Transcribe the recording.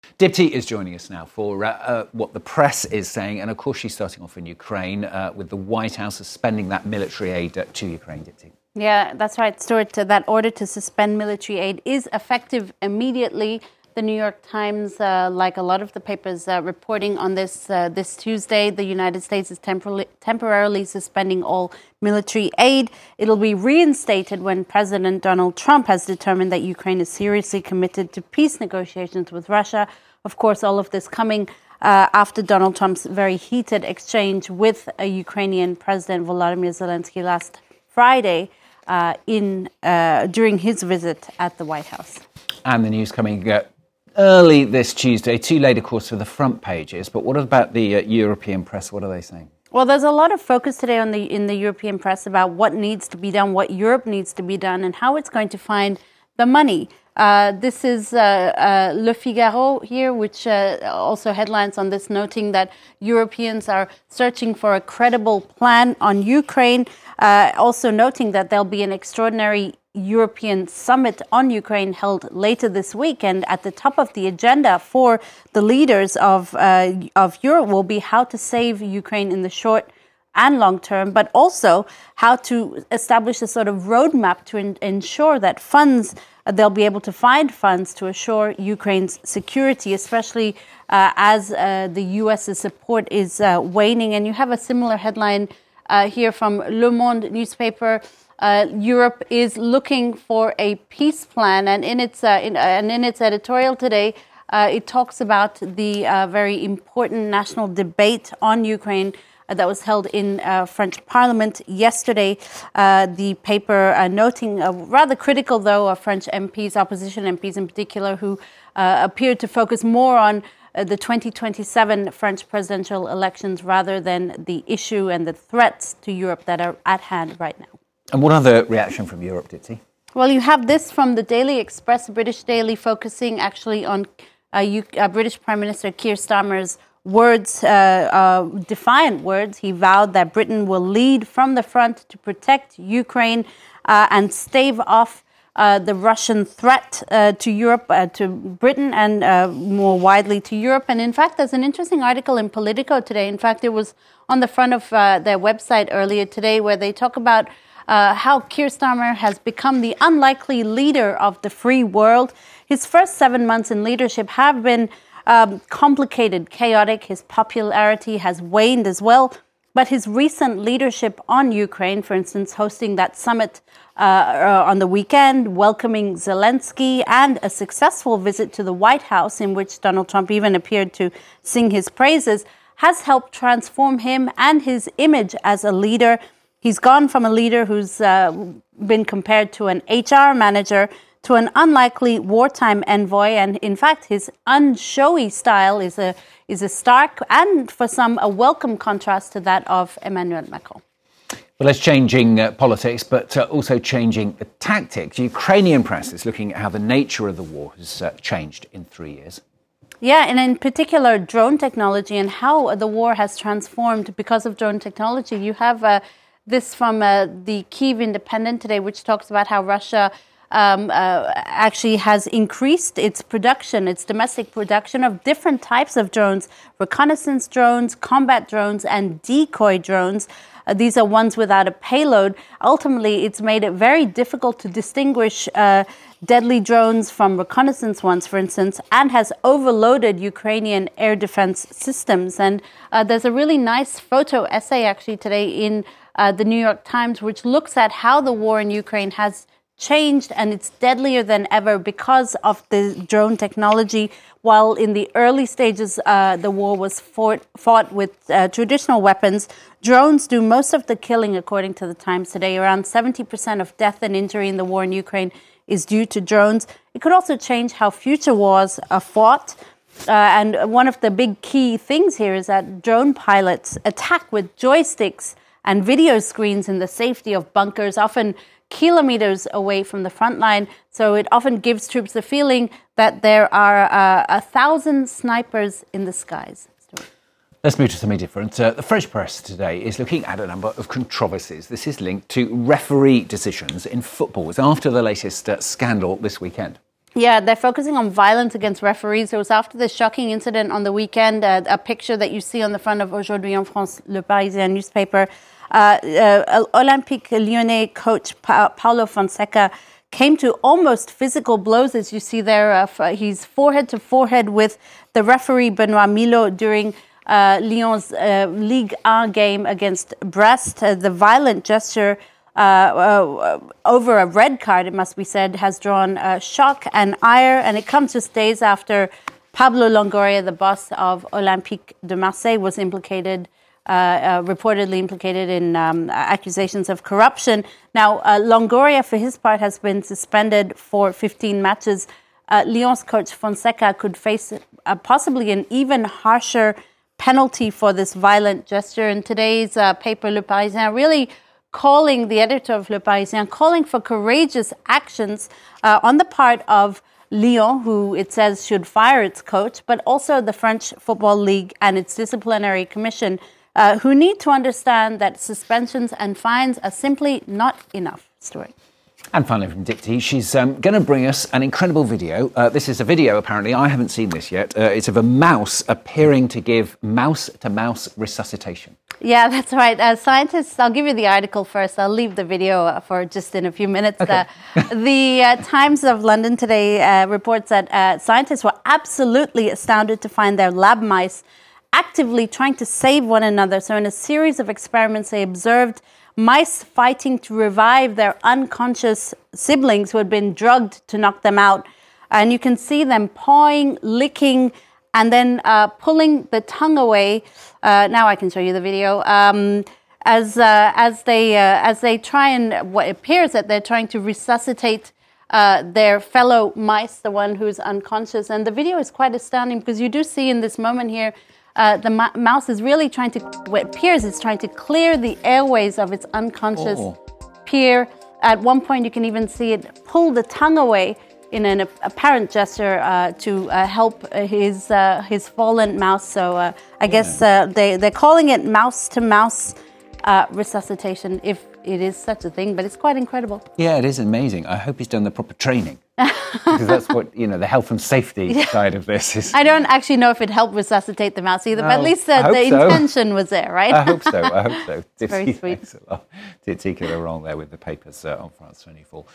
Dipti is joining us now for what the press is saying. And of course, she's starting off in Ukraine with the White House suspending that military aid to Ukraine, Dipti. Yeah, that's right, Stuart. That order to suspend military aid is effective immediately. The New York Times, like a lot of the papers reporting on this Tuesday, the United States is temporarily suspending all military aid. It'll be reinstated when President Donald Trump has determined that Ukraine is seriously committed to peace negotiations with Russia. Of course, all of this coming after Donald Trump's very heated exchange with a Ukrainian President Volodymyr Zelensky last Friday during his visit at the White House. And the news coming early this Tuesday, too late, of course, for the front pages. But what about the European press? What are they saying? Well, there's a lot of focus today in the European press about what needs to be done, what Europe needs to be done, and how it's going to find the money. This is Le Figaro here, which also headlines on this, noting that Europeans are searching for a credible plan on Ukraine. Also noting that there'll be an extraordinary European summit on Ukraine held later this week, and at the top of the agenda for the leaders of Europe will be how to save Ukraine in the short and long term, but also how to establish a sort of roadmap to ensure that they'll be able to find funds to assure Ukraine's security, especially as the U.S.'s support is waning. And you have a similar headline here from Le Monde newspaper. Europe is looking for a peace plan, and in its editorial today, it talks about the very important national debate on Ukraine that was held in French Parliament yesterday. The paper noting, rather critical though, of French MPs, opposition MPs in particular, who appeared to focus more on the 2027 French presidential elections rather than the issue and the threats to Europe that are at hand right now. And what other reaction from Europe, Dipti? Well, you have this from the Daily Express, British Daily, focusing actually on British Prime Minister Keir Starmer's words, defiant words. He vowed that Britain will lead from the front to protect Ukraine and stave off the Russian threat to Europe, to Britain, and more widely to Europe. And in fact, there's an interesting article in Politico today. In fact, it was on the front of their website earlier today, where they talk about how Keir Starmer has become the unlikely leader of the free world. His first 7 months in leadership have been complicated, chaotic. His popularity has waned as well. But his recent leadership on Ukraine, for instance, hosting that summit on the weekend, welcoming Zelensky, and a successful visit to the White House in which Donald Trump even appeared to sing his praises, has helped transform him and his image as a leader. He's gone from a leader who's been compared to an HR manager to an unlikely wartime envoy. And in fact, his unshowy style is a stark and, for some, a welcome contrast to that of Emmanuel Macron. Well, it's changing politics, but also changing the tactics. Ukrainian press is looking at how the nature of the war has changed in 3 years. Yeah, and in particular, drone technology and how the war has transformed because of drone technology. You have this from the Kyiv Independent today, which talks about how Russia actually has increased its production, its domestic production of different types of drones, reconnaissance drones, combat drones, and decoy drones. These are ones without a payload. Ultimately, it's made it very difficult to distinguish deadly drones from reconnaissance ones, for instance, and has overloaded Ukrainian air defense systems. And there's a really nice photo essay actually today in the New York Times, which looks at how the war in Ukraine has changed, and it's deadlier than ever because of the drone technology. While in the early stages, the war was fought with traditional weapons, drones do most of the killing, according to the Times today. Around 70% of death and injury in the war in Ukraine is due to drones. It could also change how future wars are fought. And one of the big key things here is that drone pilots attack with joysticks and video screens in the safety of bunkers, often kilometers away from the front line. So it often gives troops the feeling that there are 1,000 snipers in the skies. Let's move to something different. The French press today is looking at a number of controversies. This is linked to referee decisions in football. It's after the latest scandal this weekend. Yeah, they're focusing on violence against referees. It was after the shocking incident on the weekend, a picture that you see on the front of Aujourd'hui en France, Le Parisien newspaper. Olympique Lyonnais coach Paulo Fonseca came to almost physical blows, as you see there. He's forehead to forehead with the referee Benoît Milot during Lyon's Ligue 1 game against Brest. The violent gesture over a red card, it must be said, has drawn shock and ire, and it comes just days after Pablo Longoria, the boss of Olympique de Marseille, was reportedly implicated in accusations of corruption. Now, Longoria, for his part, has been suspended for 15 matches. Lyon's coach Fonseca could face possibly an even harsher penalty for this violent gesture. In today's paper, Le Parisien, really calling, the editor of Le Parisien, calling for courageous actions on the part of Lyon, who it says should fire its coach, but also the French Football League and its disciplinary commission, who need to understand that suspensions and fines are simply not enough. Stuart. And finally from Dictee, she's going to bring us an incredible video. This is a video, apparently, I haven't seen this yet. It's of a mouse appearing to give mouse-to-mouse resuscitation. Yeah, that's right. Scientists, I'll give you the article first. I'll leave the video for just in a few minutes. Okay. The Times of London today reports that scientists were absolutely astounded to find their lab mice actively trying to save one another. So in a series of experiments, they observed mice fighting to revive their unconscious siblings who had been drugged to knock them out. And you can see them pawing, licking, and then pulling the tongue away. Now I can show you the video. As they try and, what appears that they're trying to resuscitate their fellow mice, the one who's unconscious. And the video is quite astounding because you do see in this moment here, the mouse is really trying to, what appears it's trying to clear the airways of its unconscious peer. At one point, you can even see it pull the tongue away in an apparent gesture to help his fallen mouse. So I guess they're calling it mouse-to-mouse resuscitation, if it is such a thing, but it's quite incredible. Yeah, it is amazing. I hope he's done the proper training. Because that's what, the health and safety side of this is. I don't actually know if it helped resuscitate the mouse either, but at least the intention was there, right? I hope so. Very sweet. Thanks a lot. Dictee Laurent there with the papers on France 24.